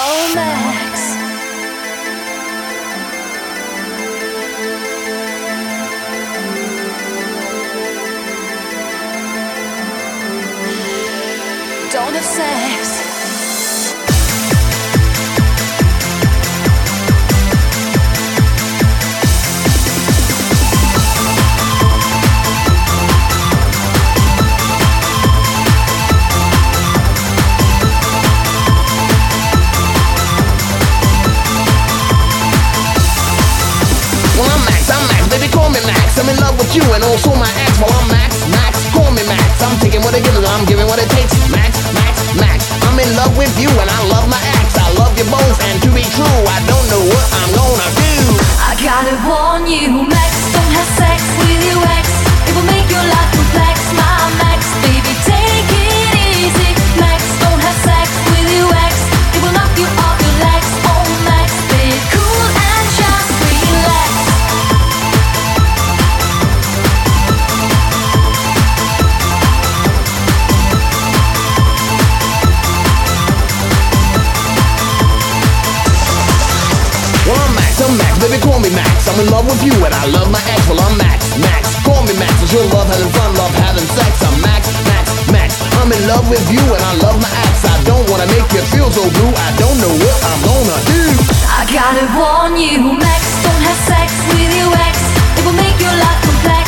Oh, Max. Don't have sex. Baby, call me Max. I'm in love with you and also my ex. Well, I'm Max, call me Max. I'm taking what I give, I'm giving what it takes. Max. I'm in love with you and I love my ex. I love you both, and to be true, I don't know what I'm gonna do. I gotta warn you, Max, don't have sex with your ex. It will make your life complex, my Max. Baby, take it easy. Max, don't have sex with your ex. It will knock you off your legs. Oh, Max, be cool and just relax. I'm Max, baby, call me Max. I'm in love with you and I love my ex. Well, I'm Max, call me Max. It's your love having fun, love having sex. I'm Max. I'm in love with you and I love my ex. I don't wanna make you feel so blue. I don't know what I'm gonna do. I gotta warn you, Max, don't have sex with your ex. It will make your life complex.